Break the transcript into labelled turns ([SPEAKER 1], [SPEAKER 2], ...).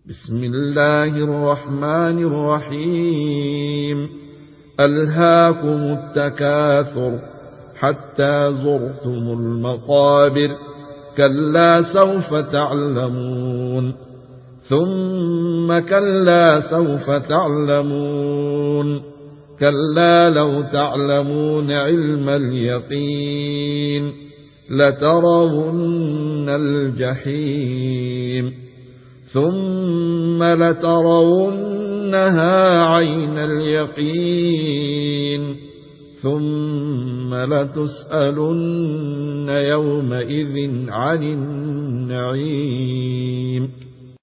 [SPEAKER 1] بسم الله الرحمن الرحيم ألهاكم التكاثر حتى زرتم المقابر كلا سوف تعلمون ثم كلا سوف تعلمون كلا لو تعلمون علم اليقين لترون الجحيم ثم لترونها عين اليقين ثم لتسألن يومئذ عن النعيم